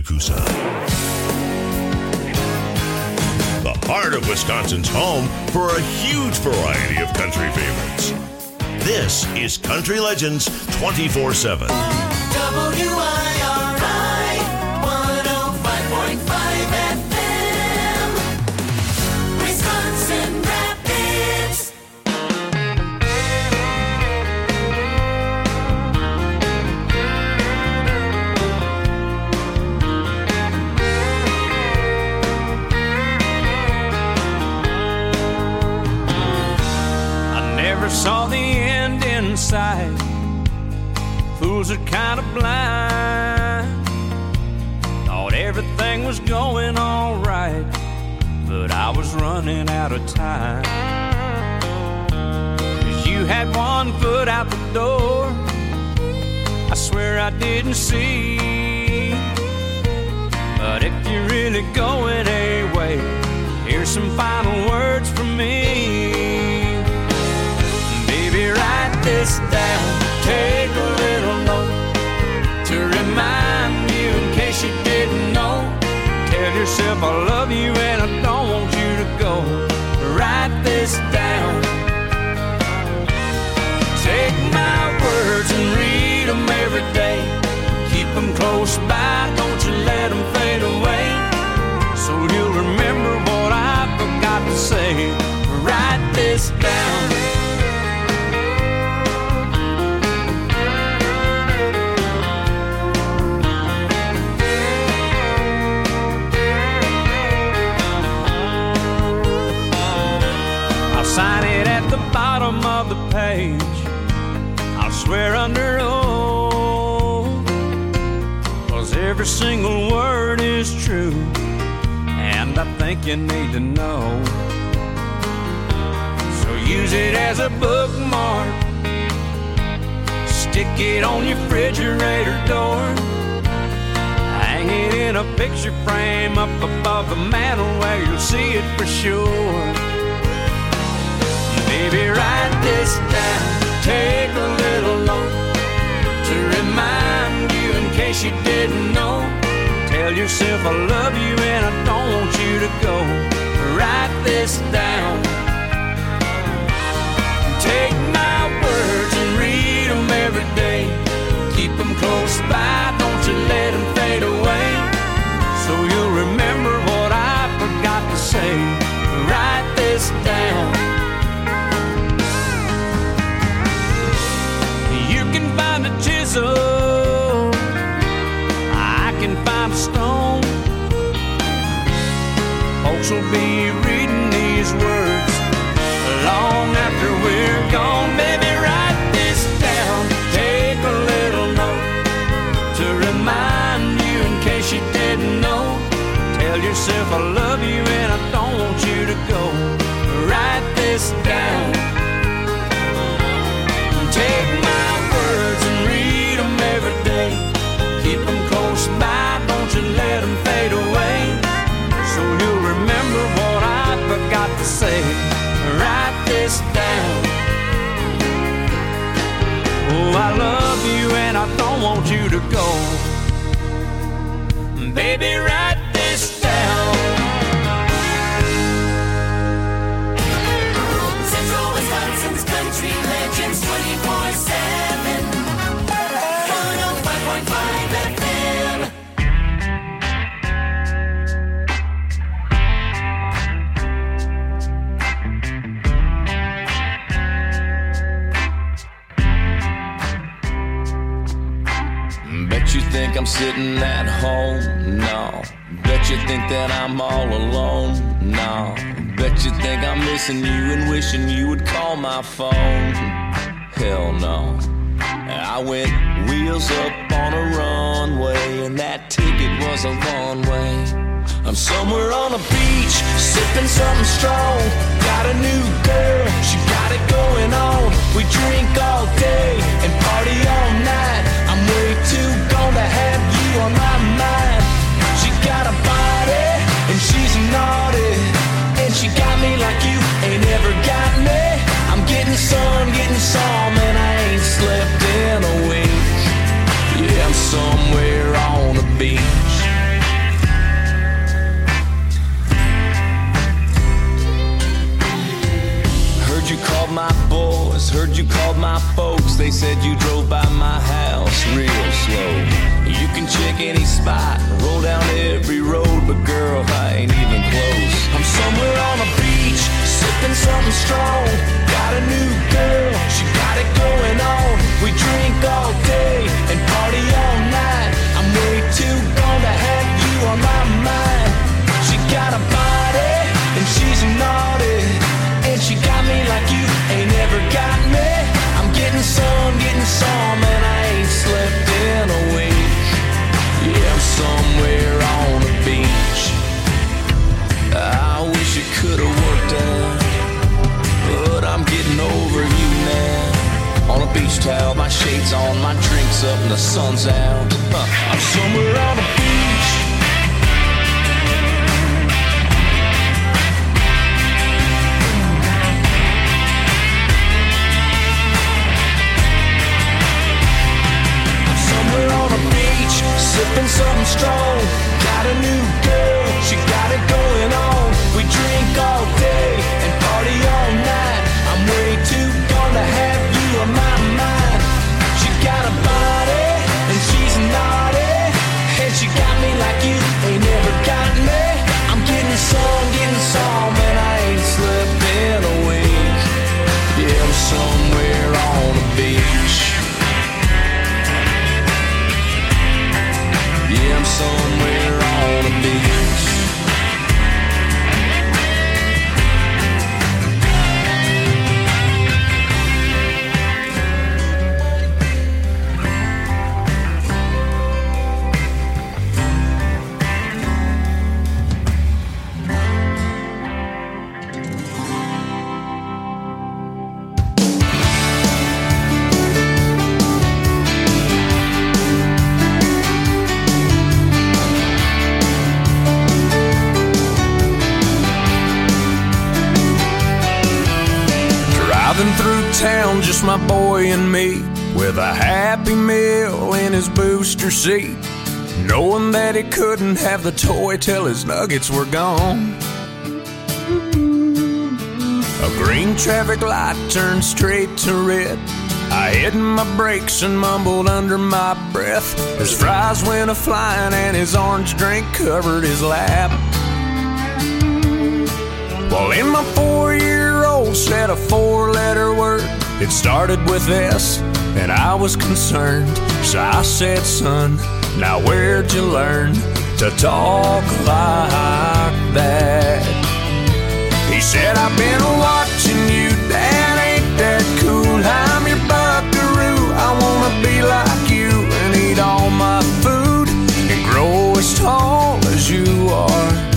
Tallapoosa. The heart of Wisconsin's home for a huge variety of country favorites. This is Country Legends 24/7. WIRI 105.5 FM, Wisconsin Rapids. Never saw the end in sight. Fools are kind of blind. Thought everything was going all right, but I was running out of time. 'Cause you had one foot out the door, I swear I didn't see. But if you're really going away, here's some final words from me. Baby, write this down, take a little note to remind you in case you didn't know. Tell yourself I love you and I don't want you to go. Write this down. Take my words and read them every day. Keep them close by, don't you let them fade away. So you'll remember what I forgot to say. Write this down. Sign it at the bottom of the page. I'll swear under oath, 'cause every single word is true, and I think you need to know. So use it as a bookmark, stick it on your refrigerator door, hang it in a picture frame up above the mantel where you'll see it for sure. Baby, write this down, take a little note to remind you in case you didn't know. Tell yourself I love you and I don't want you to go. Write this down. Take my words and read them every day. Keep them close by, don't you let them fade away. So you'll remember what I forgot to say. Write this down. Find a chisel, I can find a stone. Folks will be reading these words long after we're gone. Baby, write this down, take a little note to remind you in case you didn't know. Tell yourself I love you and I don't want you to go. Write this down. Take my words and read them every day. Keep them close by, don't you let them fade away. So you'll remember what I forgot to say. Write this down. Oh, I love you and I don't want you to go. Baby, write this down. Central Wisconsin's Country Legends 24/7, 105.5 FM. Bet you think I'm sitting at home? No. Bet you think that I'm all alone? No. Bet you think I'm missing you and wishing you would call my phone? Hell no. I went wheels up on a runway, and that ticket was a long way. I'm somewhere on a beach, sipping something strong. Got a new girl, she got it going on. We drink all day and party all night. I'm way too gone to have you on my mind. She got a body and she's naughty, and she got me like you ain't ever got me. I'm getting sun, getting some, and I ain't slept in a week. Yeah, I'm somewhere on the beach. Heard you called my folks, they said you drove by my house real slow. You can check any spot, roll down every road, but girl, I ain't even close. I'm somewhere on a beach, sipping something strong. Got a new girl, she got it going on. We drink all day and party all night. I'm way too gone to have you on my mind. She got a body and she's naughty, and she got me like you ain't ever got me. I'm getting some, and I ain't slept in a week. Yeah, I'm somewhere on the beach. I wish it could've worked out, but I'm getting over you now. On a beach towel, my shades on, my drinks up, and the sun's out. I'm somewhere on the beach. Sipping something strong, got a new girl, she got it going on. We drink all day and party all night. I'm way too gone to have you on my mind. She got a body and she's naughty, and she got me like you ain't never got me. I'm getting some, and I ain't slept in a week. Yeah, I'm somewhere on the beach. Yeah, I'm somewhere on the beach. Through town, just my boy and me, with a Happy Meal in his booster seat, knowing that he couldn't have the toy till his nuggets were gone. A green traffic light turned straight to red. I hit my brakes and mumbled under my breath as fries went a-flying and his orange drink covered his lap. Well, in my 4-year-old said a 4-letter word. It started with S, and I was concerned. So I said, son, now where'd you learn to talk like that? He said, I've been watching you, Dad, ain't that cool? I'm your buckaroo, I wanna be like you and eat all my food and grow as tall as you are.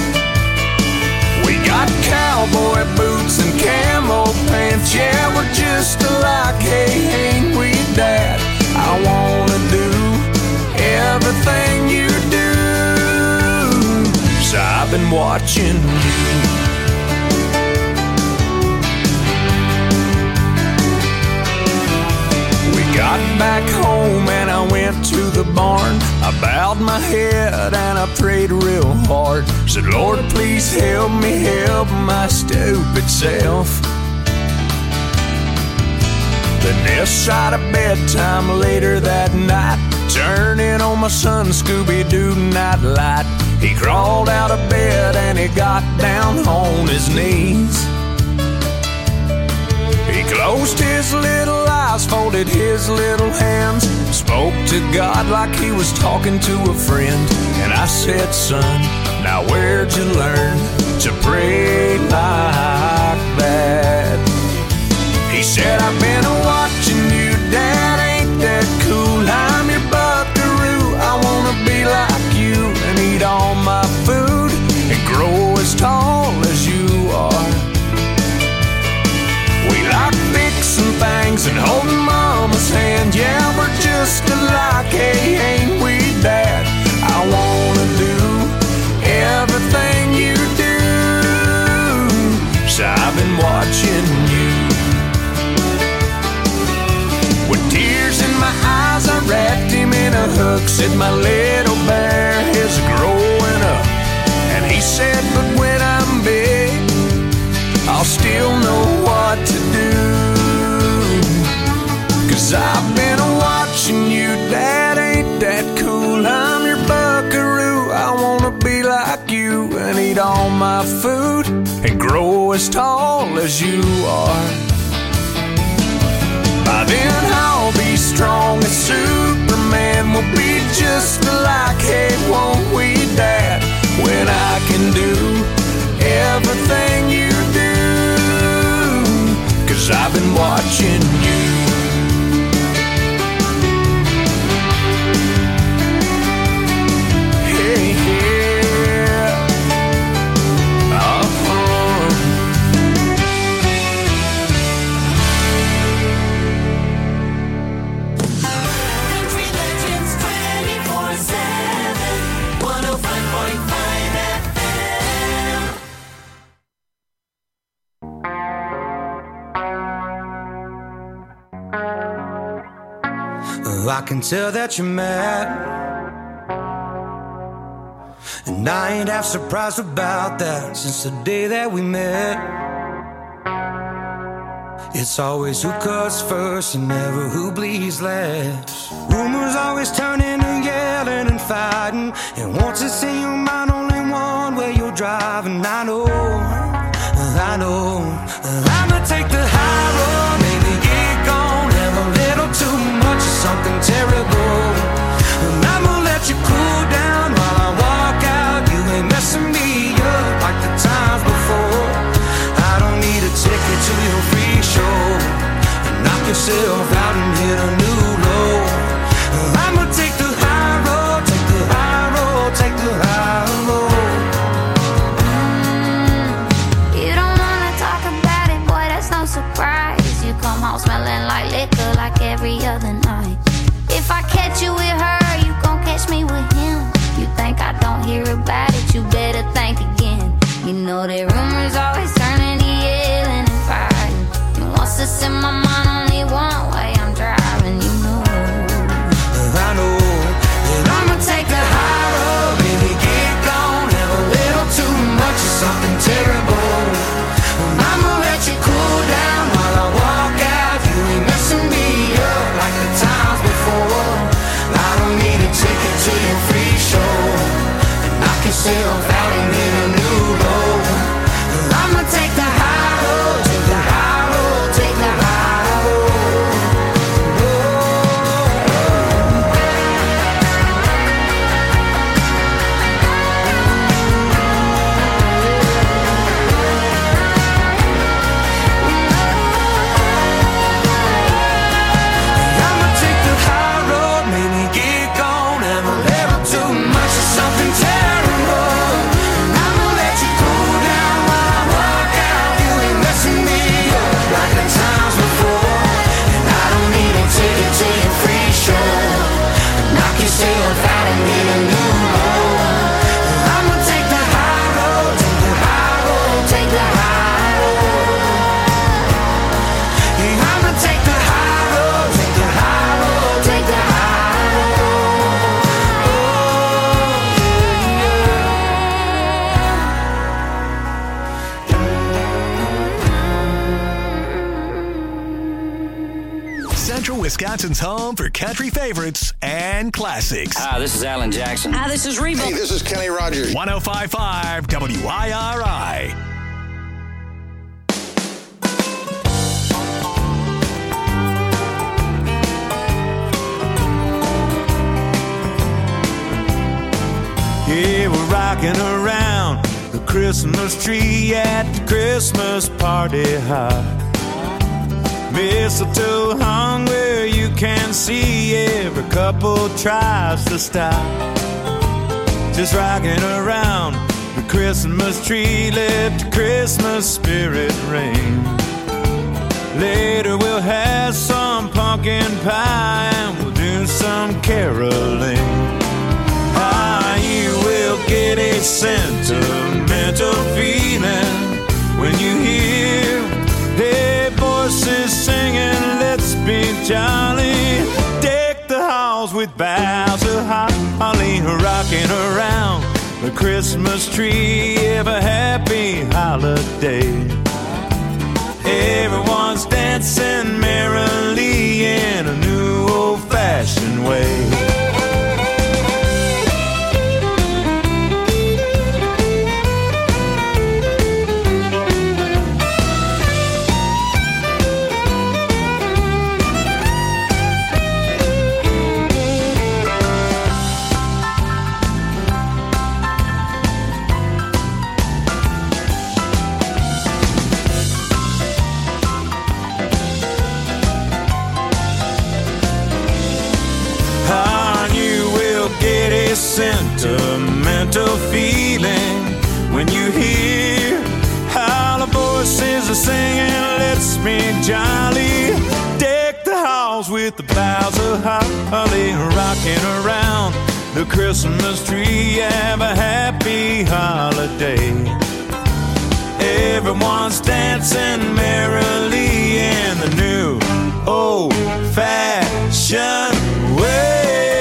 We got cowboy boots and camo pants, yeah, we're just alike, hey, ain't we, Dad? I wanna do everything you do, so I've been watching you. Got back home and I went to the barn. I bowed my head and I prayed real hard. Said, Lord, please help me help my stupid self. Then this side of bedtime later that night, turning on my son Scooby-Doo nightlight. He crawled out of bed and he got down on his knees. He closed his little eyes, folded his little hands, spoke to God like he was talking to a friend. And I said, son, now where'd you learn to pray like that? He said, I've been watching you, Dad, ain't that cool? I'm your buckaroo, I wanna be like you and eat all my food and grow as tall as you are. We like fixing things and holding Mama's hand, yeah, we're just alike, hey, ain't we, Dad? I wanna do everything you do, so I've been watching you. With tears in my eyes, I wrapped him in a hook, said my little bear is growing up. And he said, but when I'm big, I'll still know what to do. 'Cause I've been watching you, Dad, ain't that cool? I'm your buckaroo, I wanna be like you and eat all my food and grow as tall as you are. By then I'll be strong as Superman, we'll be just alike, hey, won't we, Dad? When I can do everything you do, 'cause I've been watching you. Hey, yeah. Country Legends 24/7, 105.5 FM. I can tell that you're mad, and I ain't half surprised about that. Since the day that we met, it's always who cuts first and never who bleeds last. Rumors always turn into yelling and fighting, and once it's in your mind, only one way you're driving. I know I'ma take the high road, maybe get gone, have a little too much of something terrible, and I'ma let you cool down while I walk out. You ain't messing me up like the times before. I don't need a ticket to your free show, knock yourself out and hit a new low. I'ma take the high road, take the high road, take the high road. You don't wanna talk about it, boy, that's no surprise. You come home smelling like liquor like every other night. If I catch you with her, you gon' catch me with him. You think I don't hear about it, you better think again. You know that rumors always turn into yelling and fighting, and once it's in my mind, only one way I'm driving, you know. I know that I'ma take the high road, baby, get gone, have a little too much of something terrible. I'ma let you cool down while I walk out. You ain't messing me up like the times before. I don't need a ticket to your free show, knock yourself out and hit a new low. I'ma take the high road, take the high road, take the high road. I'ma take the high road, maybe get gone, have a little too much of something terrible. I'ma let you cool down while I walk out. You ain't messing me up like the times before, and I don't need a ticket to your free show, knock yourself out and hit a new low. I'ma take the high road, take the high road, take the high road. Yeah, I'ma take the high road, take the high road, take the high road. Central Wisconsin's home for country favorites and classics. Hi, this is Alan Jackson. Hi, this is Reba. Hey, this is Kenny Rogers. 105.5 WIRI. Yeah, we're rocking around the Christmas tree at the Christmas party high. Mistletoe hung where you can see every couple tries to stop. Just rocking around the Christmas tree, let the Christmas spirit ring. Later we'll have some pumpkin pie and we'll do some caroling. You will get a sentimental feeling when you hear their voices singing, let's be jolly. Deck the halls with boughs of holly, rocking around the Christmas tree. Have a happy holiday. Everyone's dancing merrily in a new old-fashioned way. Sentimental feeling when you hear how the voices are singing, let's be jolly. Deck the halls with the boughs of holly, rocking around the Christmas tree. Have a happy holiday. Everyone's dancing merrily in the new old-fashioned way.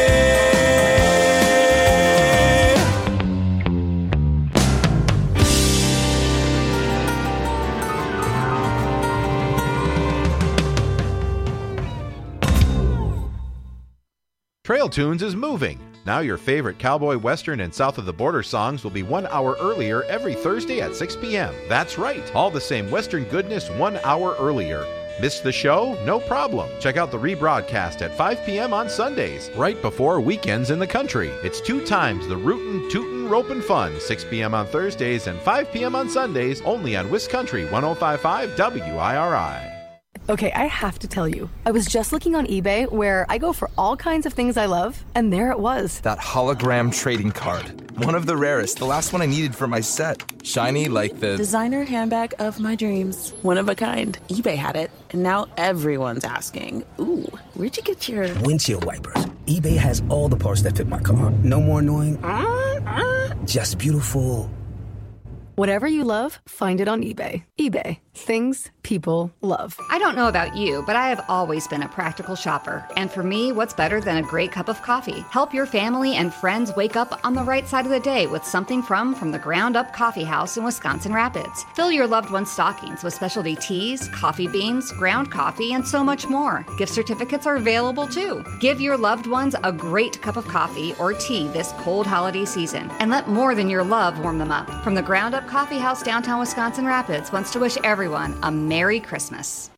Trail Tunes is moving. Now your favorite cowboy, western, and south of the border songs will be 1 hour earlier every Thursday at 6 p.m. That's right, all the same western goodness 1 hour earlier. Missed the show? No problem. Check out the rebroadcast at 5 p.m. on Sundays, right before weekends in the country. It's 2 times the rootin', tootin', ropin' fun, 6 p.m. on Thursdays and 5 p.m. on Sundays, only on Wiscountry 105.5 WIRI. Okay, I have to tell you, I was just looking on eBay where I go for all kinds of things I love, and there it was. That hologram trading card. One of the rarest, the last one I needed for my set. Shiny like the... designer handbag of my dreams. One of a kind. eBay had it, and now everyone's asking, ooh, where'd you get your... windshield wipers. eBay has all the parts that fit my car. No more annoying. Just beautiful. Whatever you love, find it on eBay. eBay. Things people love. I don't know about you, but I have always been a practical shopper. And for me, what's better than a great cup of coffee? Help your family and friends wake up on the right side of the day with something from the Ground Up Coffee House in Wisconsin Rapids. Fill your loved one's stockings with specialty teas, coffee beans, ground coffee, and so much more. Gift certificates are available too. Give your loved ones a great cup of coffee or tea this cold holiday season. And let more than your love warm them up. From the Ground Up Coffee House downtown Wisconsin Rapids wants to wish everyone a Merry Christmas.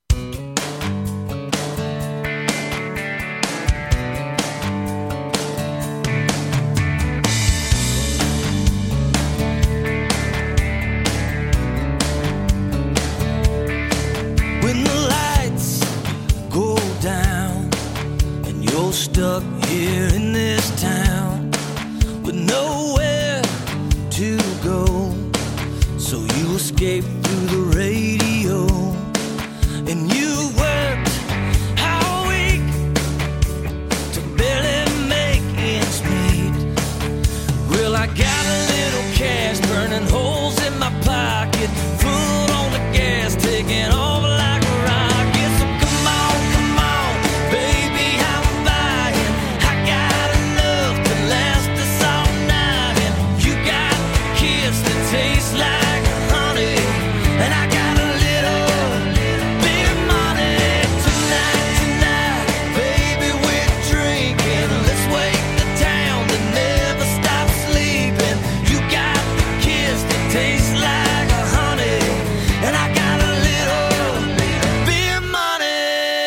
When the lights go down and you're stuck here in this town with nowhere to go, so you escape through the radio, and you worked all week to barely make ends meet. Well, I got a little cash burning holes in my pocket, foot on the gas, taking off like a rocket. So come on, baby, I'm buying. I got enough to last us all night, and you got a kiss that tastes like honey, and I got a little bit of money. Tonight, baby, we're drinking. Let's wake the town that never stops sleeping. You got the kiss that tastes like honey, and I got a little bit of money.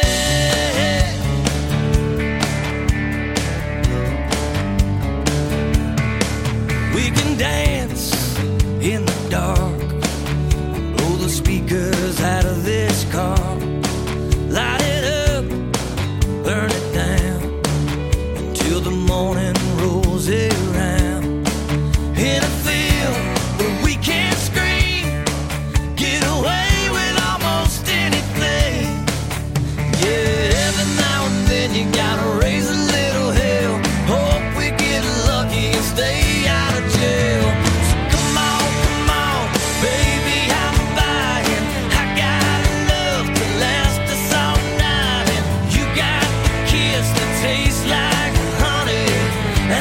We can dance in the dark, blow the speakers out of this car, light it up, burn it down, until the morning rolls around. In a field where we can't scream, get away with almost anything. Yeah, every now and then you gotta raise a little hell, hope we get lucky and stay out of jail. So come on, baby, I'm buying. I got enough to last us all night, and you got the kiss that tastes like honey,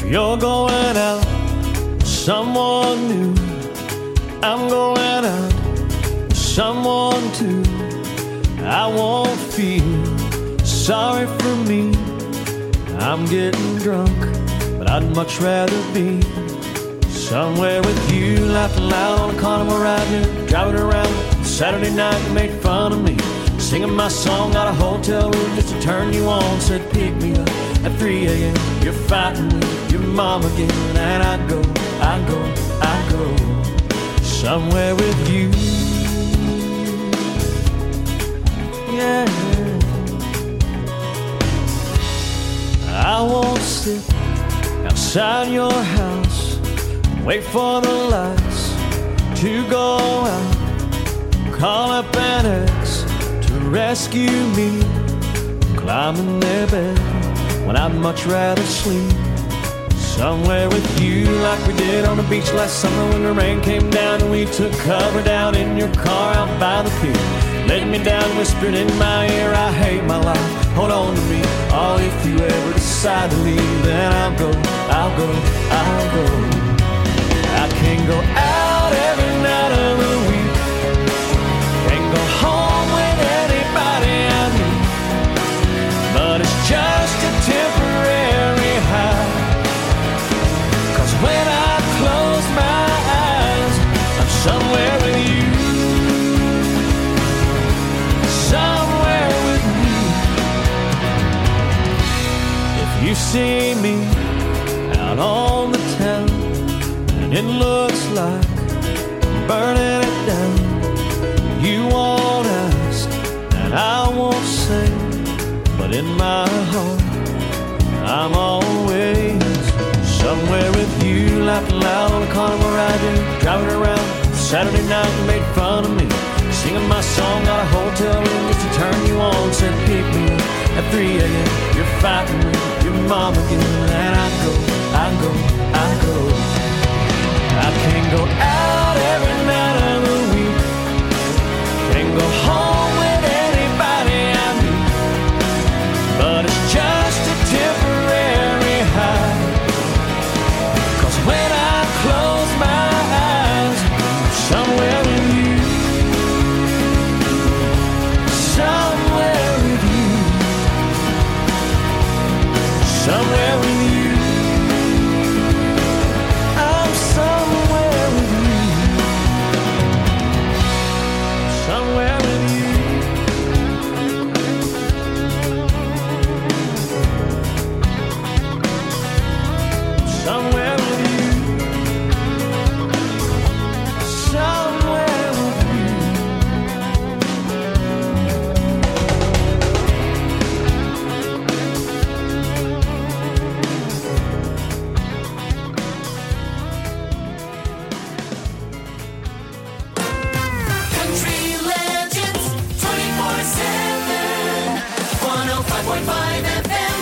You're going out with someone new. I'm going out with someone too. I won't feel sorry for me. I'm getting drunk, but I'd much rather be somewhere with you, laughing loud on a carnival ride here, driving around Saturday night. You made fun of me, singing my song out of a hotel room just to turn you on. Said pick me up at 3 a.m. You're fighting with your mom again, and I go somewhere with you. Yeah, I won't sit outside your house, wait for the lights to go out, call up an ex to rescue me, climb in their bed when I'd much rather sleep somewhere with you, like we did on the beach last summer when the rain came down and we took cover down in your car out by the pier. Let me down, whispered in my ear, I hate my life, hold on to me. Oh, if you ever decide to leave, then I'll go. I can go out every night of the week, can go home with anybody I meet, but it's just a temporary high. Cause when I close my eyes, I'm somewhere with you. Somewhere with you. If you see me out on the town and it looks like I'm burning it down, you won't ask and I won't say, but in my heart I'm always somewhere with you, laughing loud on a carnival ride here, driving around Saturday night. You made fun of me, singing my song out of a hotel room just to turn you on. Said pick me up at 3 a.m. You're fighting with your mom again, and I go. I can go out every night of the week, can go home with anybody I meet, but it's just a temporary high. Cause when I close my eyes, I'm somewhere with you. Somewhere with you. Somewhere with you. I'm somewhere with you. Somewhere with you. Somewhere with you. Somewhere with you. Country Legends 24/7 105.5 FM.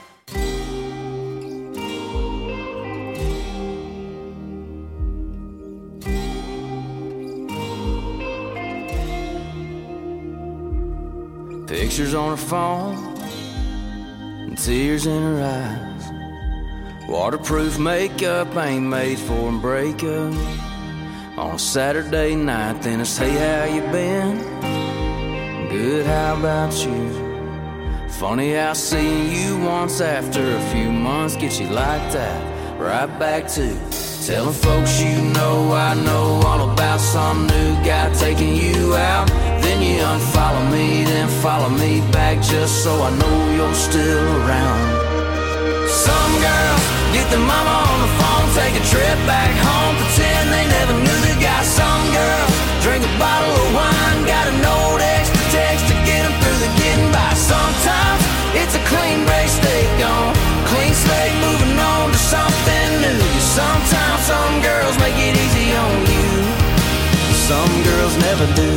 Pictures on her phone and tears in her eyes. Waterproof makeup ain't made for a breakup. On a Saturday night, then it's hey, how you been? Good, how about you? Funny how seeing you once after a few months gets you like that. Right back to telling folks you know I know all about some new guy taking you out. Then you unfollow me, then follow me back just so I know you're still around. Some girls get their mama on the phone, take a trip back home, pretend they never knew the guy. Some girls drink a bottle of wine, got a note extra text to get them through the getting by. Sometimes it's a clean break, stay gone, clean slate, moving on to something new. Sometimes some girls make it easy on you, some girls never do.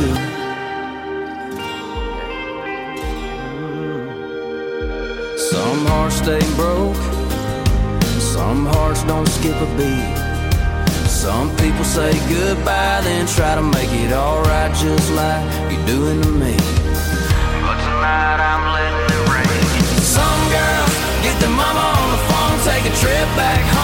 Some hearts stay broke, some hearts don't skip a beat. Some people say goodbye, then try to make it alright just like you're doing to me. But tonight I'm letting it rain. Some girls get their mama on the phone, take a trip back home,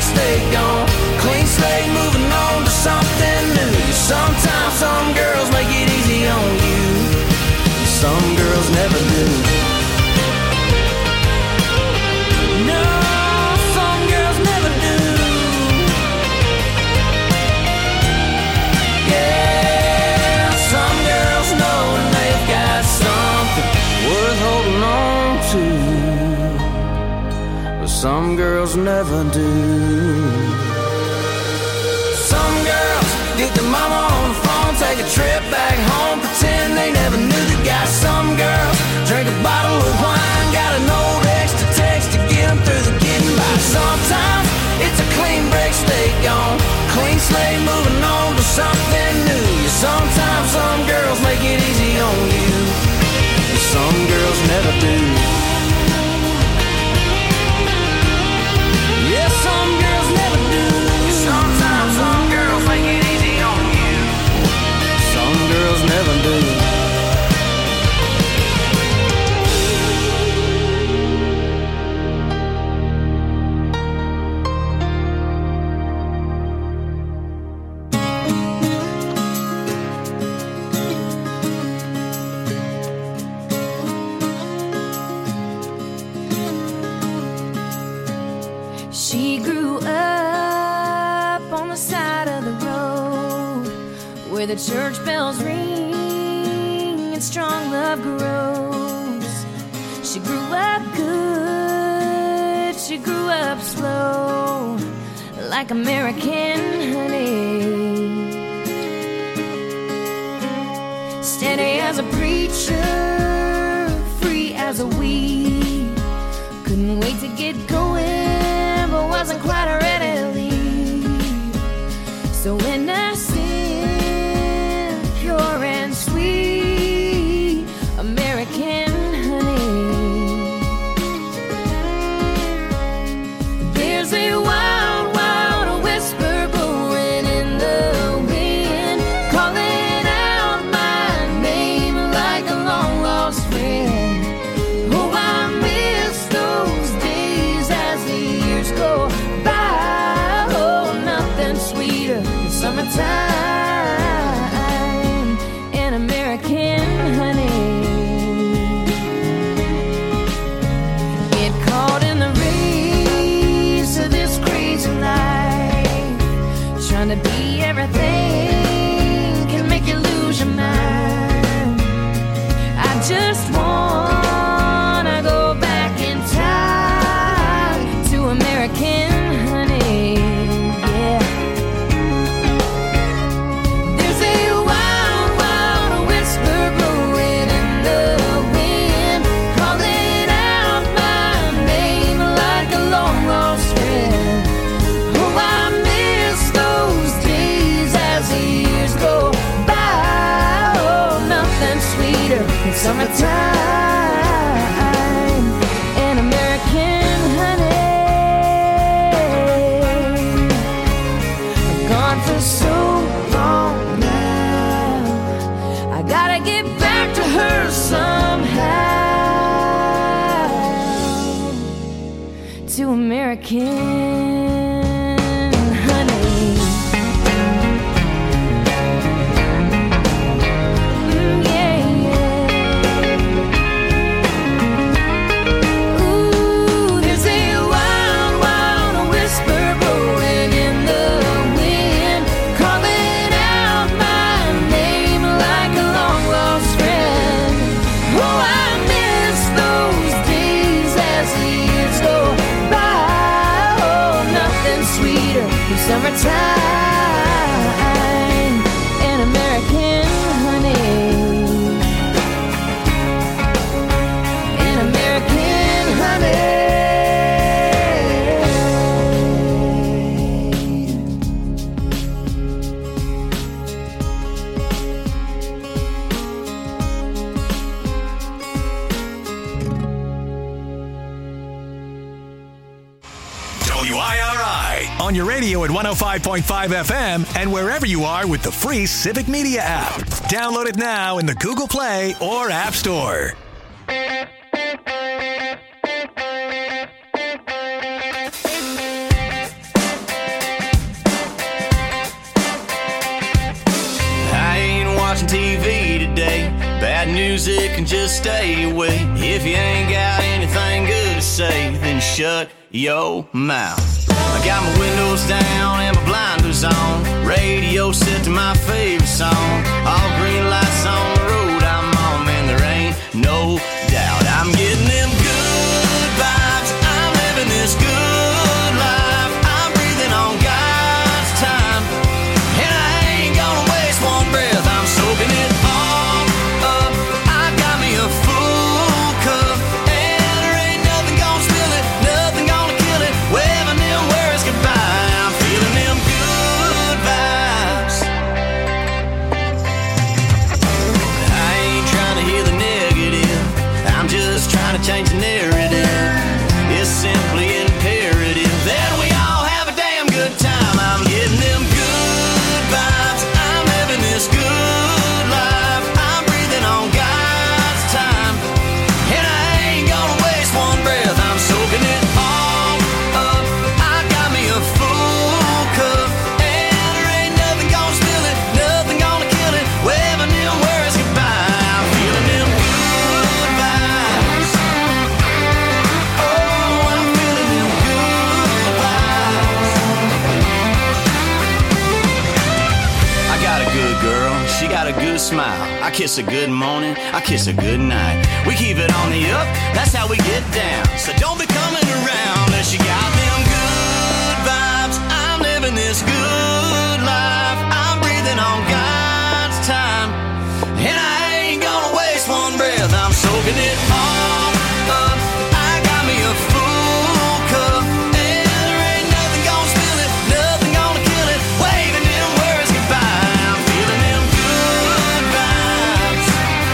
stay gone. Clean slate, moving on to something new. Sometimes some girls make it easy on you, some girls never do. No, some girls never do. Yeah, some girls know when they've got something worth holding on to, but some girls never do. Some girls get their mama on the phone, take a trip back home, pretend they never knew the guy. Some girls drink a bottle of wine, got an old extra text to get them through the getting by. Sometimes it's a clean break, stay gone. Clean slate, moving on to something new. Sometimes some girls make it easy on you, some girls never do. Yeah, some girls never do. Sometimes some girls make it easy on you, some girls never do. She grew up on the side of the road where the church bells ring and strong love grows. She grew up good, she grew up slow, like American honey. Steady as a preacher, free as a weed. Couldn't wait to get going, but wasn't quite ready to leave. So innocent, pure and sweet, American honey. There's a wild, wild whisper blowing in the wind, calling out my name like a long lost friend. Oh, I miss those days as the years go by. Oh, nothing sweeter than summertime and American honey. Get caught in the race of this crazy life, trying to be everything can make you lose your mind. I just wanna go back in time to American honey, yeah. There's a wild, wild whisper blowing in the wind, calling out my name like a long lost friend. Oh, I miss those days as the years go by. Oh, nothing sweeter than summertime and American honey. I'm gone for so long now, I gotta get back to her somehow, to American honey. Yeah, yeah. Ooh, there's a wild, wild whisper blowing in the wind, calling out my name like a long lost friend. Oh, I miss those days as the years go by. Oh, nothing sweeter than summertime and American honey. And American honey. WIRI on your radio at 105.5 FM and wherever you are with the free Civic Media app. Download it now in the Google Play or App Store. music and just stay away. If you ain't got anything good to say, then shut your mouth. I got my windows down and my blinders on, radio set to my favorite song. All green lights on the road I'm on, man, there ain't no doubt. I'm getting them good vibes, I'm living this good life. I'm breathing on God's time, and I ain't gonna waste one breath. I'm soaking it all up, I got me a full cup, and there ain't nothing gonna spill it, nothing gonna kill it. Waving them words goodbye, I'm feeling them good vibes. I ain't trying to hear the negative, I'm just trying to change the narrative. It's simply imperative that we all have a damn good time. I'm getting them good vibes, I'm living this good life. I'm breathing on God's time, and I ain't gonna waste one breath. I'm soaking it all up, I got me a full cup, and there ain't nothing gonna spill it, nothing gonna kill it. Waving them words goodbye, I'm feeling them good vibes. Oh, I'm feeling them good vibes. I got a good girl, she got a good smile. I kiss her good morning, I kiss her good night. We keep it on the up, that's how we get down. So don't be coming around unless you got them good vibes. I'm living this good life, I'm breathing on God's time, and I ain't gonna waste one breath. I'm soaking it all up, I got me a full cup, and there ain't nothing gonna spill it, nothing gonna kill it. Waving them words goodbye, I'm feeling them good vibes.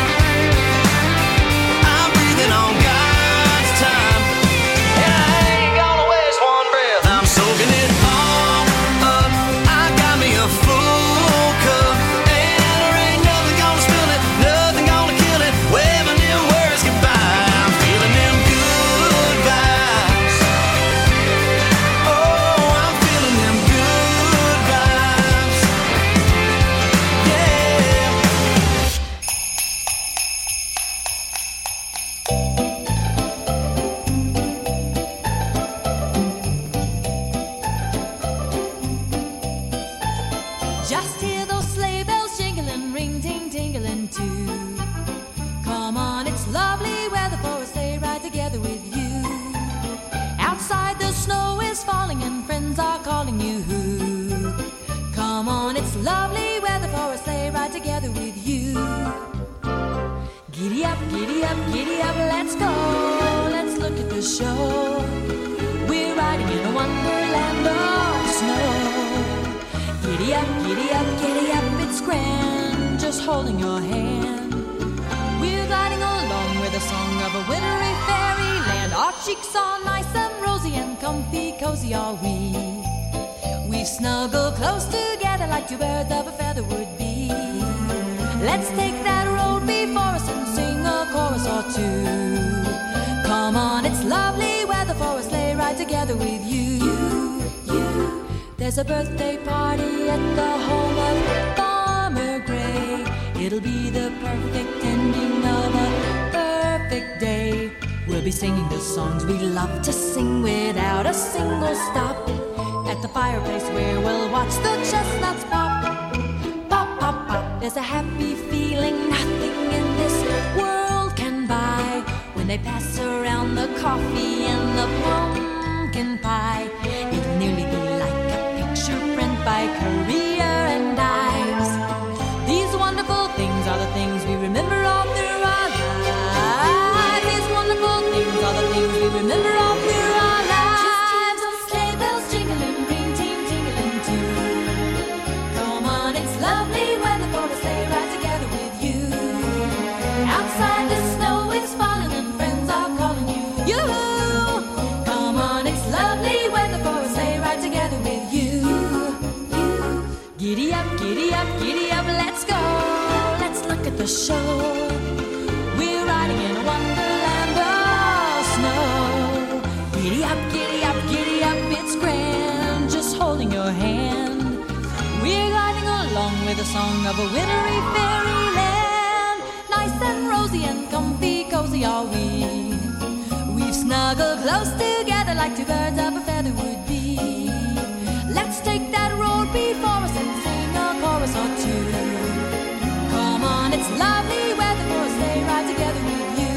I'm breathing on God's time, and I ain't gonna waste one breath. I'm soaking it all up, I got me a full cup, and there ain't nothing gonna spill it, nothing gonna kill it. Waving them words goodbye, I'm feeling them good vibes. Oh, I'm feeling them good vibes. Yeah. Just hear those sleigh bells jingling, ring ting tingling too. Come on, it's lovely weather for a sleigh ride together with you. Outside the snow is falling and friends are calling you. Come on, it's lovely weather for a sleigh ride together with you. Giddy up, giddy up, giddy up, let's go. Let's look at the show. We're riding in a wonderland of snow. Giddy up, giddy up, giddy up, it's grand, just holding your hand. We're gliding along with the song of a wintry fairyland. Our cheeks are nice and rosy and comfy, cozy are we. We snuggle close together like two birds of a feather would be. Let's take that road before us and sing a chorus or two. Come on, it's lovely weather for a sleigh ride together with you. There's a birthday party at the home of Farmer Gray. It'll be the perfect ending of a perfect day. We'll be singing the songs we love to sing without a single stop. At the fireplace where we'll watch the chestnuts pop. Pop, pop, pop. There's a happy feeling nothing in this world can buy. When they pass around the coffee and the pumpkin pie, it'll nearly be like a picture print by Currier and Ives. These wonderful things are the things we remember all through our lives. These wonderful things are the things we remember all through our lives. Just hear those sleigh bells jingling, ring ting tingling too. Come on, it's lovely weather for a sleigh ride together with you. Outside the snow is falling and friends are calling you. Come on, it's lovely weather for a sleigh ride together with you. Giddy up, giddy up, giddy up, let's go. Let's look at the show. We're riding in a wonderland of snow. Giddy up, giddy up, giddy up, it's grand, just holding your hand. We're gliding along with the song of a wintry fairyland. Nice nice and rosy and comfy cozy are we. We've snuggled close together like two birds of a feather would be. Let's take that road before us and sing a chorus or two. Come on, it's lovely weather for a sleigh ride together with you.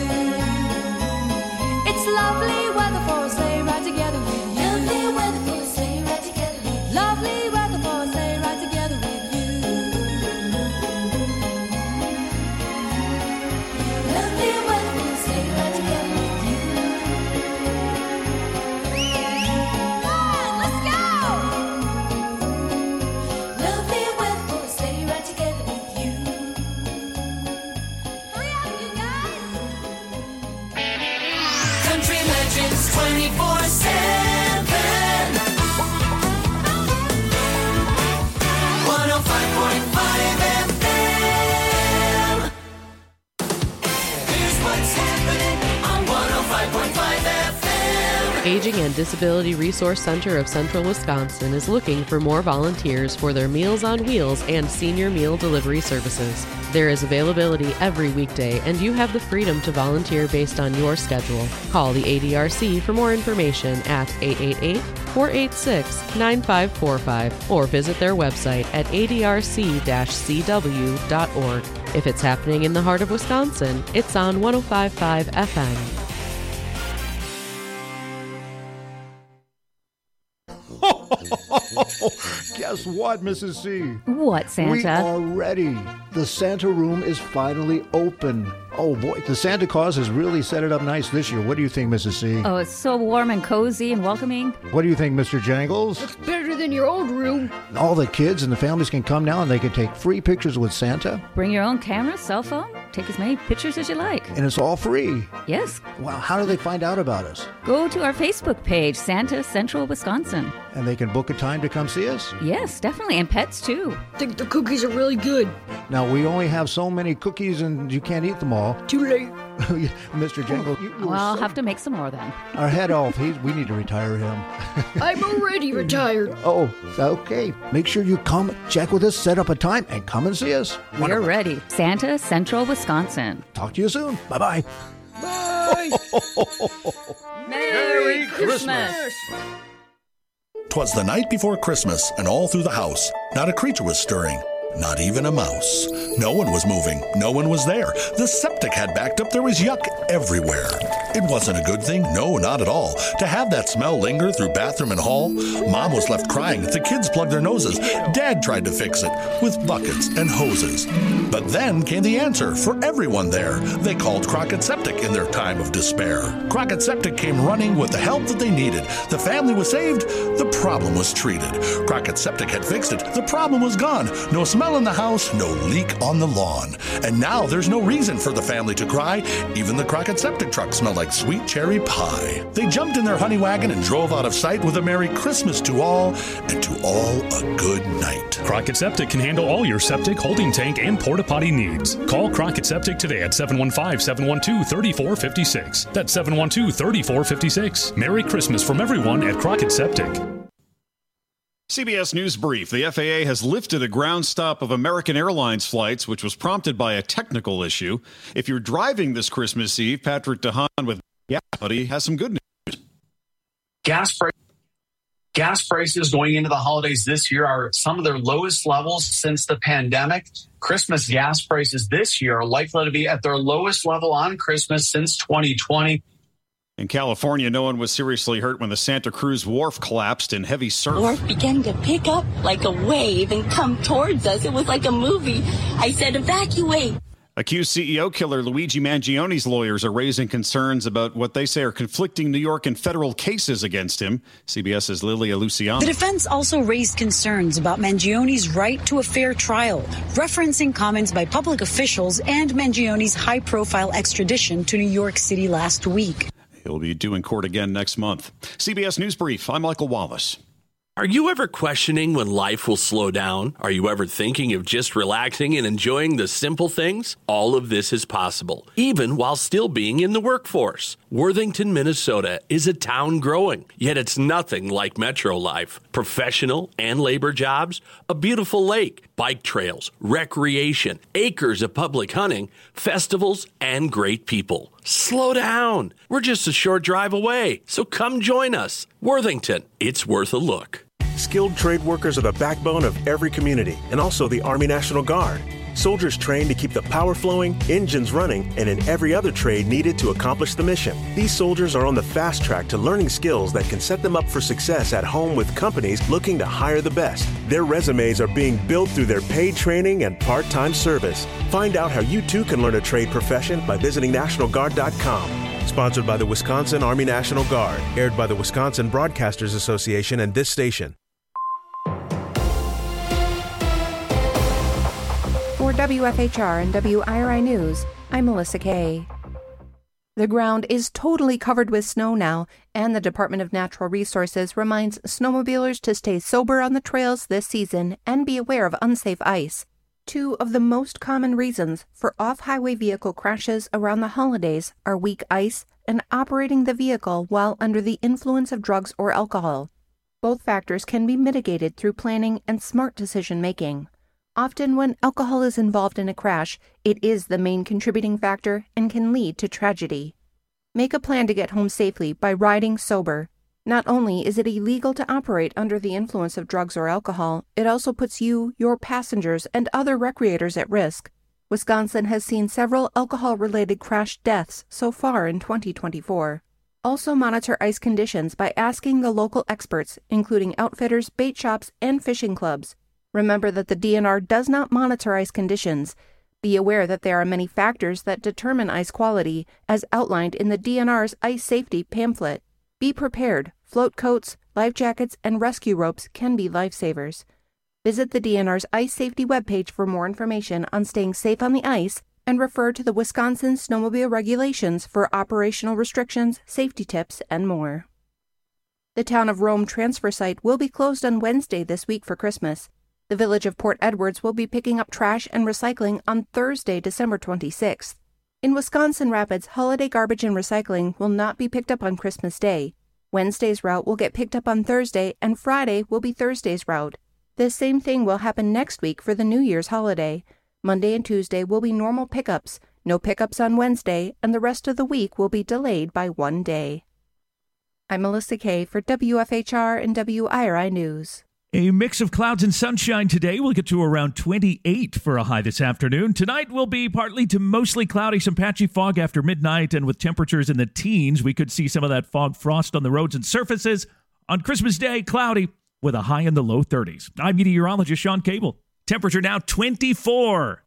It's lovely weather for a sleigh ride together with you. Lovely weather for a sleigh ride together with you. Lovely weather for a sleigh ride together with you. Lovely weather for a sleigh ride together with you. Come on, let's go! Lovely weather for a sleigh ride together with you. Hurry up, you guys! Country Legends 24/7. 105.5 FM. Here's what's happening on 105.5 FM. Aging and Disability Resource Center of Central Wisconsin is looking for more volunteers for their Meals on Wheels and senior meal delivery services. There is availability every weekday, and you have the freedom to volunteer based on your schedule. Call the ADRC for more information at 888-486-9545 or visit their website at adrc-cw.org. If it's happening in the heart of Wisconsin, it's on 105.5 FM. Guess what, Mrs. C? What, Santa? We are ready. The Santa room is finally open. Oh, boy. The Santa Claus has really set it up nice this year. What do you think, Mrs. C? Oh, it's so warm and cozy and welcoming. What do you think, Mr. Jangles? Looks better than your old room. All the kids and the families can come now and they can take free pictures with Santa. Bring your own camera, cell phone. Take as many pictures as you like. And it's all free. Yes. Wow, how do they find out about us? Go to our Facebook page, Santa Central Wisconsin. And they can book a time to come see us? Yes, definitely. And pets, too. I think the cookies are really good. Now, we only have so many cookies and you can't eat them all. Too late. Mr. Jangle, well, I'll have to make some more then. Our head elf, we need to retire him. I'm already retired. Oh, okay. Make sure you come check with us, set up a time, and come and see us. We're ready. Santa Central Wisconsin. Talk to you soon. Bye-bye. Bye. Merry Christmas. 'Twas the night before Christmas, and all through the house, not a creature was stirring. Not even a mouse. No one was moving. No one was there. The septic had backed up. There was yuck everywhere. It wasn't a good thing. No, not at all. To have that smell linger through bathroom and hall. Mom was left crying. The kids plugged their noses. Dad tried to fix it with buckets and hoses. But then came the answer for everyone there. They called Crockett Septic in their time of despair. Crockett Septic came running with the help that they needed. The family was saved. The problem was treated. Crockett Septic had fixed it. The problem was gone. No smell in the house, no leak on the lawn. And now there's no reason for the family to cry. Even the Crockett Septic truck smelled like sweet cherry pie. They jumped in their honey wagon and drove out of sight with a Merry Christmas to all, and to all a good night. Crockett Septic can handle all your septic, holding tank, and porta potty needs. Call Crockett Septic today at 715-712-3456. That's 712-3456. Merry Christmas from everyone at Crockett Septic. CBS News Brief. The FAA has lifted a ground stop of American Airlines flights, which was prompted by a technical issue. If you're driving this Christmas Eve, Patrick DeHaan with Gas Buddy has some good news. Gas prices going into the holidays this year are at some of their lowest levels since the pandemic. Christmas gas prices this year are likely to be at their lowest level on Christmas since 2020. In California, no one was seriously hurt when the Santa Cruz Wharf collapsed in heavy surf. The wharf began to pick up like a wave and come towards us. It was like a movie. I said, evacuate. Accused CEO killer Luigi Mangione's lawyers are raising concerns about what they say are conflicting New York and federal cases against him. CBS's Lilia Luciano. The defense also raised concerns about Mangione's right to a fair trial, referencing comments by public officials and Mangione's high-profile extradition to New York City last week. He'll be due in court again next month. CBS News Brief. I'm Michael Wallace. Are you ever questioning when life will slow down? Are you ever thinking of just relaxing and enjoying the simple things? All of this is possible, even while still being in the workforce. Worthington, Minnesota is a town growing, yet it's nothing like metro life. Professional and labor jobs, a beautiful lake, bike trails, recreation, acres of public hunting, festivals, and great people. Slow down. We're just a short drive away, so come join us. Worthington, it's worth a look. Skilled trade workers are the backbone of every community and also the Army National Guard. Soldiers trained to keep the power flowing, engines running, and in every other trade needed to accomplish the mission. These soldiers are on the fast track to learning skills that can set them up for success at home with companies looking to hire the best. Their resumes are being built through their paid training and part-time service. Find out how you too can learn a trade profession by visiting NationalGuard.com. Sponsored by the Wisconsin Army National Guard. Aired by the Wisconsin Broadcasters Association and this station. For WFHR and WIRI News, I'm Melissa Kay. The ground is totally covered with snow now, and the Department of Natural Resources reminds snowmobilers to stay sober on the trails this season and be aware of unsafe ice. Two of the most common reasons for off-highway vehicle crashes around the holidays are weak ice and operating the vehicle while under the influence of drugs or alcohol. Both factors can be mitigated through planning and smart decision-making. Often when alcohol is involved in a crash, it is the main contributing factor and can lead to tragedy. Make a plan to get home safely by riding sober. Not only is it illegal to operate under the influence of drugs or alcohol, it also puts you, your passengers, and other recreators at risk. Wisconsin has seen several alcohol-related crash deaths so far in 2024. Also monitor ice conditions by asking the local experts, including outfitters, bait shops, and fishing clubs. Remember that the DNR does not monitor ice conditions. Be aware that there are many factors that determine ice quality, as outlined in the DNR's ice safety pamphlet. Be prepared. Float coats, life jackets, and rescue ropes can be lifesavers. Visit the DNR's ice safety webpage for more information on staying safe on the ice and refer to the Wisconsin Snowmobile Regulations for operational restrictions, safety tips, and more. The Town of Rome transfer site will be closed on Wednesday this week for Christmas. The Village of Port Edwards will be picking up trash and recycling on Thursday, December 26th. In Wisconsin Rapids, holiday garbage and recycling will not be picked up on Christmas Day. Wednesday's route will get picked up on Thursday, and Friday will be Thursday's route. The same thing will happen next week for the New Year's holiday. Monday and Tuesday will be normal pickups, no pickups on Wednesday, and the rest of the week will be delayed by one day. I'm Melissa Kay for WFHR and WIRI News. A mix of clouds and sunshine today. We'll get to around 28 for a high this afternoon. Tonight will be partly to mostly cloudy, some patchy fog after midnight, and with temperatures in the teens, we could see some of that fog frost on the roads and surfaces. On Christmas Day, cloudy with a high in the low 30s. I'm meteorologist Sean Cable. Temperature now 24.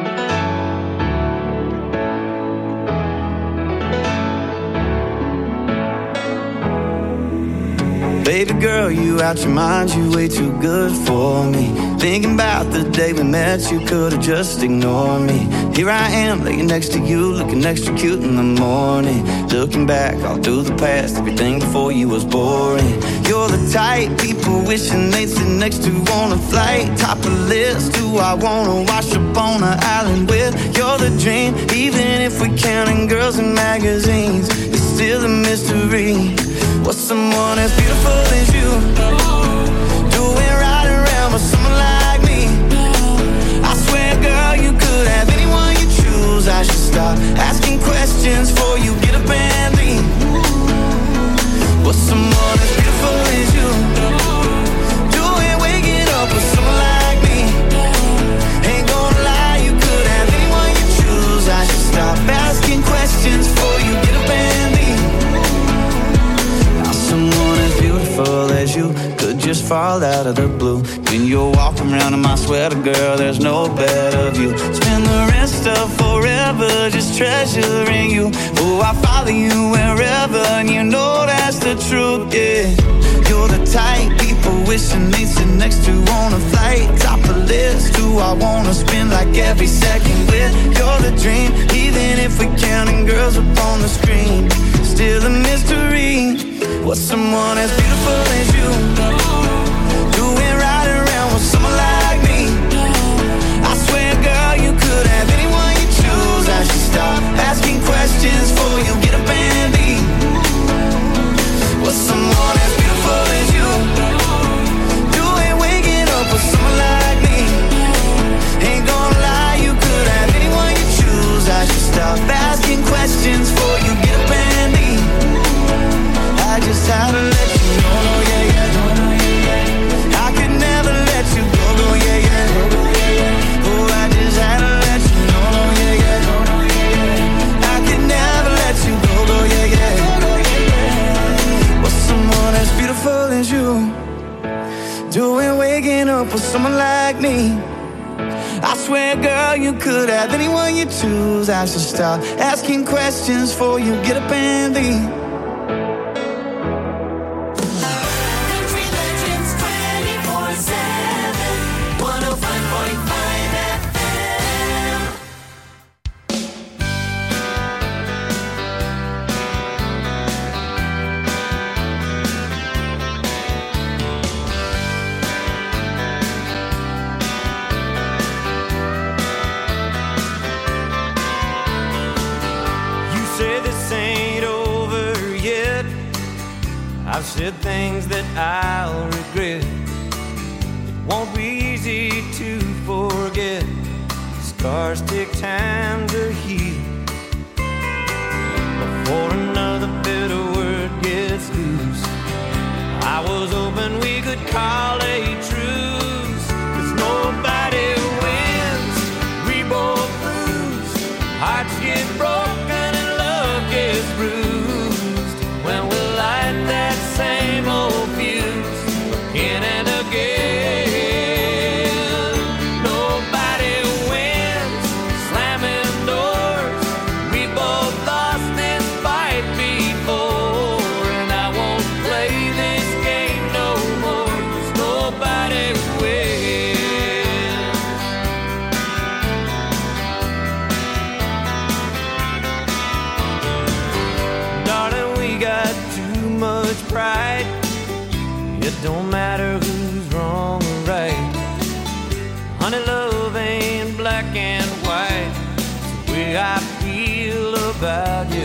Baby girl, you out your mind, you way too good for me. Thinking about the day we met, you could've just ignored me. Here I am, laying next to you, looking extra cute in the morning. Looking back all through the past, everything before you was boring. You're the type people wishing they'd sit next to on a flight. Top of the list, who I wanna wash up on an island with. You're the dream, even if we're counting girls in magazines. It's still a mystery. What's someone as beautiful as you doing right around with someone like me? I swear, girl, you could have anyone you choose. I should stop asking questions before you get up and leave. What's someone as beautiful as you doing waking up with someone like me? Ain't gonna lie, you could have anyone you choose. I should stop asking questions before you get up and leave. Someone as beautiful as you could just fall out of the blue. When you're walking around in my sweater, girl, there's no better view. Spend the rest of forever just treasuring you. Oh, I follow you wherever, and you know that's the truth, yeah. You're the type people wishing they'd sit next to on a flight. Top of the list, who I wanna spend like every second with. You're the dream, even if we're counting girls up on the screen. Still a mystery. What's someone as beautiful as you doing right around with someone like me. I swear, girl, you could have anyone you choose. I should stop asking questions before you get up and leave. Well, someone as beautiful as you, you ain't waking up with someone like me. Ain't gonna lie, you could have anyone you choose. I should stop asking questions before you get up and leave. I just had to let you know, no, yeah, yeah. I could never let you go, no, yeah, yeah. Oh, I just had to let you know, no, yeah, yeah. I could never let you go, no, yeah, yeah. Well, someone as beautiful as you, doing waking up with someone like me. I swear, girl, you could have anyone you choose. I should stop asking questions before you get up and leave. Country Legends 24/7, 105.5 FM. You say this ain't over yet. I've said things that I'll regret. It won't be easy to forget. Scars take time to heal. Before another bitter word gets loose, I was hoping we could call a truce. 'Cause nobody wins, we both lose. Hearts get broken and love gets bruised. When we light that same old fuse again and again. Nobody wins, slamming doors. We both lost this fight before, and I won't play this game no more. 'Cause nobody wins. Darling, we got too much pride. It don't matter who's wrong or right. Honey, love ain't black and white. It's the way I feel about you.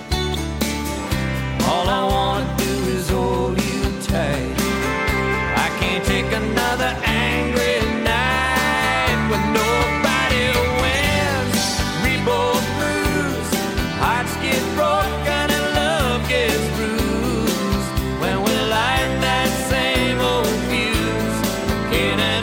All I wanna do is hold you tight. I can't take another angry night when nobody wins. We both lose. Hearts get broken and love gets bruised. When we light that same old fuse again and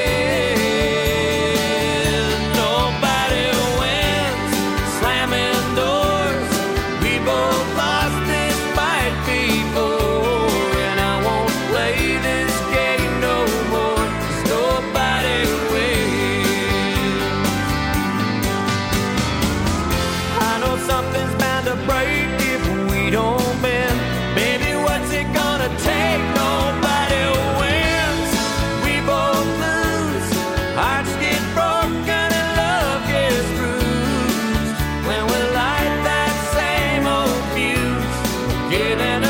again. Nobody wins, slamming doors. We both lost this fight before, and I won't play this game no more. 'Cause nobody wins. I know something's bound to break if we don't bend. Baby, what's it gonna take? Nobody wins. We both lose. Hearts get broken and love gets bruised. When we light that same old fuse again and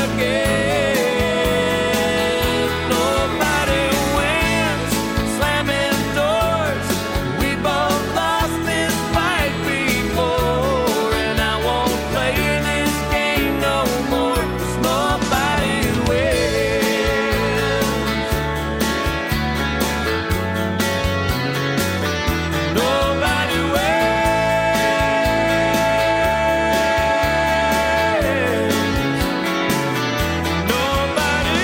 again. Nobody wins, slamming doors. We both lost this fight before, and I won't play this game no more. 'Cause nobody wins. Nobody wins. Nobody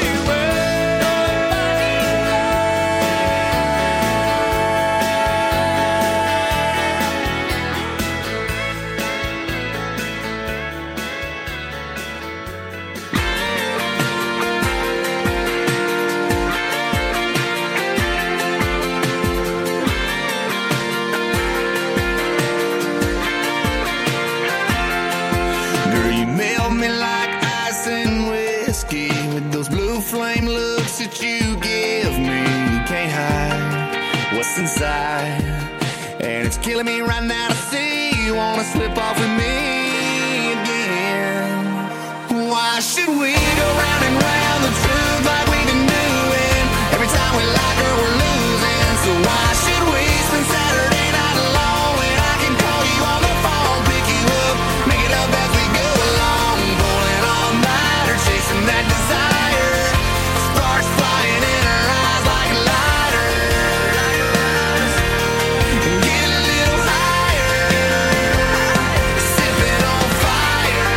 Girl, you melt me like ice and whiskey with those blue flame looks that you give me. You can't hide what's inside, and it's killing me right now to see you wanna slip off with me again. Why should we go round and round the truth like we've been doing? Every time time we like her, we're losing. So why should we spend Saturday night alone when I can call you on the phone, pick you up, make it up as we go along, pulling all nighter, chasing that desire. Sparks flying in her eyes like lighters. Get a little higher, sipping on fire.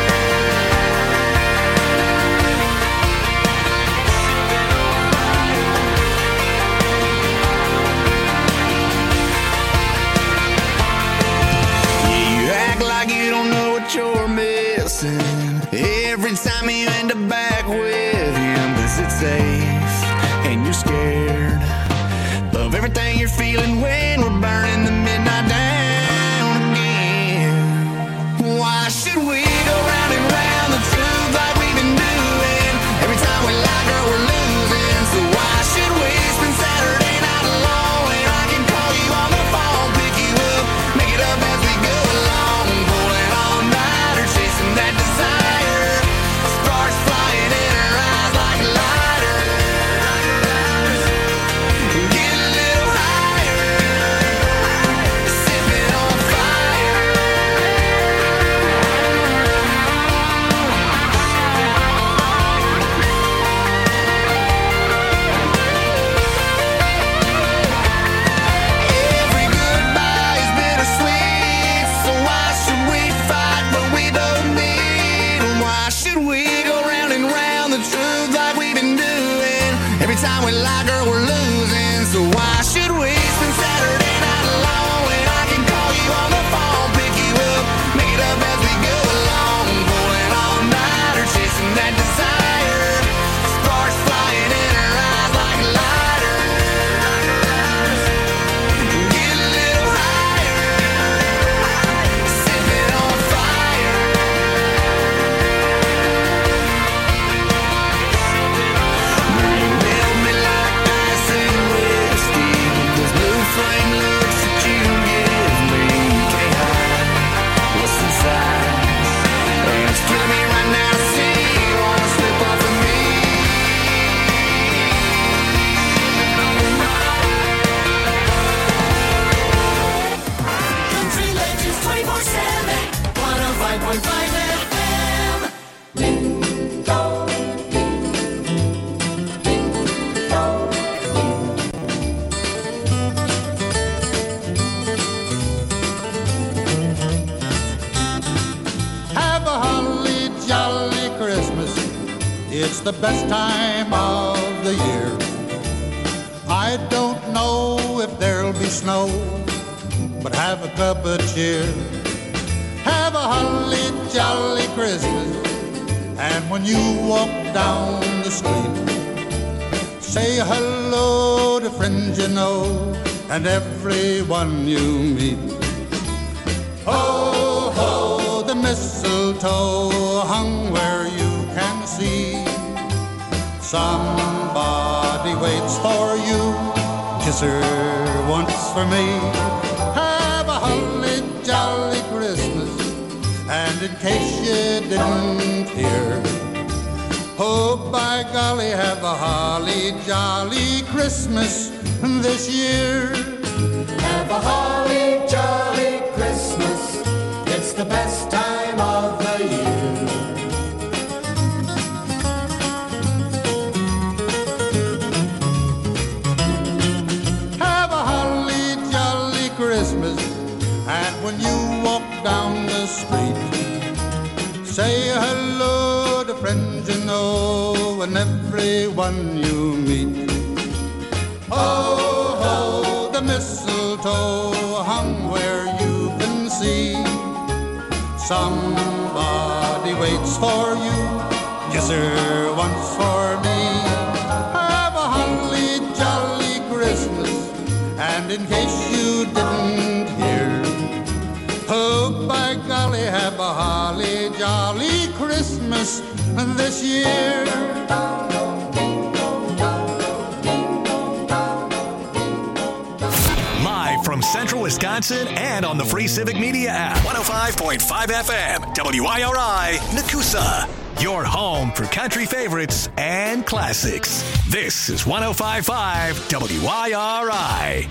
You act like you don't know what you're missing every time you end up back with him. 'Cause it's safe and you're scared of everything you're feeling when we're burning the midnight down again. Why should we go round and round the truth like we've been doing? Every time we like her, we're losing. So why should we spend Saturday night alone when I can call you on the phone, pick you up, make it up as we go along, pulling all nighter, chasing that desire. Sparks flying in her eyes like lighters. Get a little higher, sipping on fire. Every goodbye is bittersweet, so why should we fight but we don't need? Why should we go round and round the truth like we've been doing? Every time we like her, we're losing. So why should we spend Saturday night alone when I can call you on the phone, pick you up, make it up as we go along, pulling all nighter, chasing that desire. Sparks flying in her eyes like lighters. Get a little higher, sipping on fire. You melt me like ice and whiskey with those blue flame looks that you give me. You can't hide what's inside, and it's killing me right now to see you wanna slip off of me. Country Legends 24/7, 105.5 FM. Have a holly jolly Christmas. It's the best time of the year. I don't know if there'll be snow, but have a cup of cheer. Have a holly jolly Christmas. And when you walk down the street, say hello to friends you know and everyone you meet. Ho, ho, the mistletoe hung where you can see. Somebody waits for you, kiss her once for me. Have a holly jolly Christmas, and in case you didn't hear, oh, by golly, have a holly jolly Christmas this year. Have a holly jolly Christmas. It's the best time of the year. Have a holly jolly Christmas, and when you walk down the street, say hello to friends you know and everyone you meet. Oh, ho, the mistletoe hung where you can see. Somebody waits for you, kiss her once for me. Have a holly jolly Christmas, and in case you didn't hear, oh, by golly, have a holly jolly Christmas this year. Live from Central Wisconsin and on the free Civic Media app. 105.5 FM, WIRI, Nakusa. your home for country favorites and classics. This is 105.5 WIRI.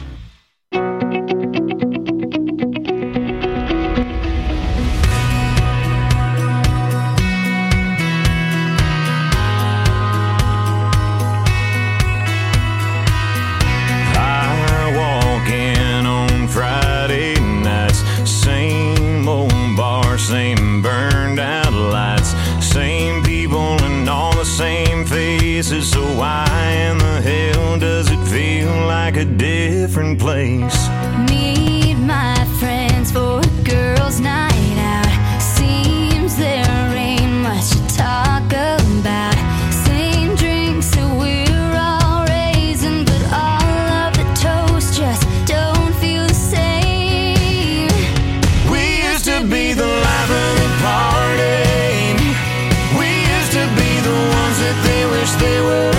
I walk in on Friday nights, same old bar, same burned out lights, same people and all the same faces. So why in the hell does it feel like a different place? Meet my friends for a girls' night out. Seems there ain't much to talk about. Same drinks that we're all raising, but all of the toast just don't feel the same. We used to be the life of the party. We used to be the ones that they wish they were.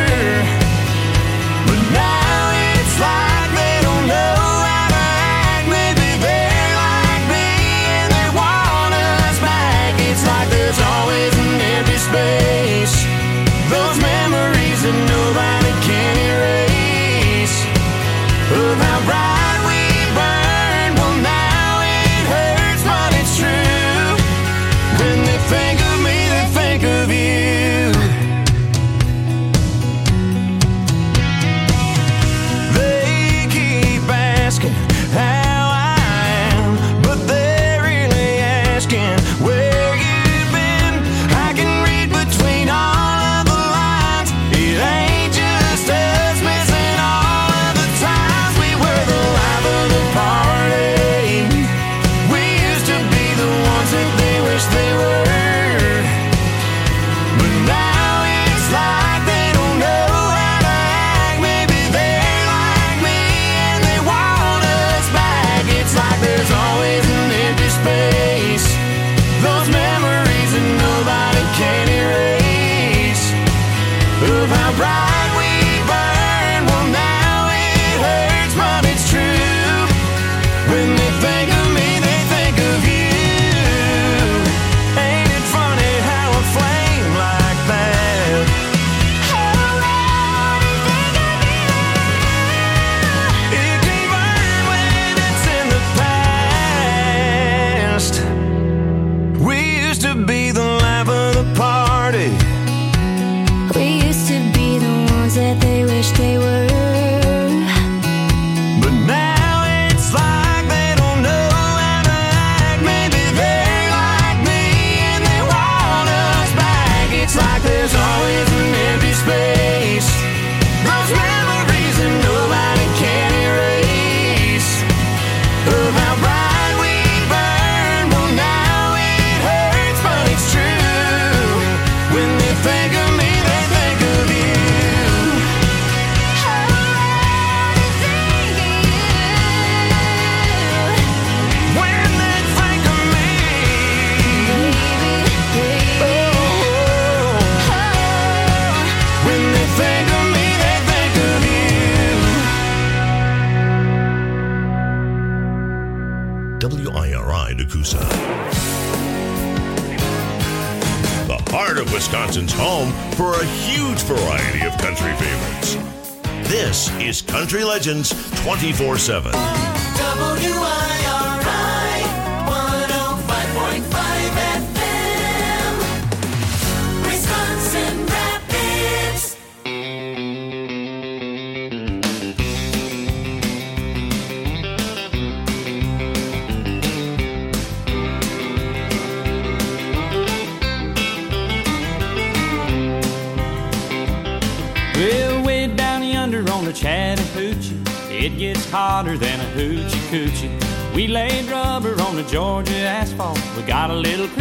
But now it's like they don't know how to act. Maybe they're like me and they want us back. It's like there's always an empty space. Those memories that nobody can erase. Of how bright we burned. Well, now it hurts, but it's true. When they think of me, they think of you. They keep asking how I am, but they're really asking where you've been. I can read between all of the lines. It ain't just us missing all of the times we were the life of the party. We used to be the ones that they wish they were. But now it's like they don't know how to act. Maybe they're like me and they want us back. It's like there's always an empty space. Those memories that nobody can erase. Of how bright we burned. Well, now it hurts, but it's true. When they think of me, they think of you. Ain't it funny how a flame like that? It can burn when it's in the past. We used to be the life of the party. We used to be the ones that they wish they were. But now it's like they don't know how to act. Maybe they're like me and they want us back. It's like there's always an empty space. Those memories that nobody can erase. Of how bright we burned. Well, now it hurts, but it's true. When they think of me, they think of you. When they think of me, when they think of me, they think of you. WIRI Nakusa. The heart of Wisconsin's home for a huge variety of country favorites. This is Country Legends 24/7. WIRI 105.5 FM, Wisconsin Rapids. Well, way down yonder on the Chattahoochee, it gets hotter than a hoochie coochie. We laid rubber on the Georgia asphalt. We got a little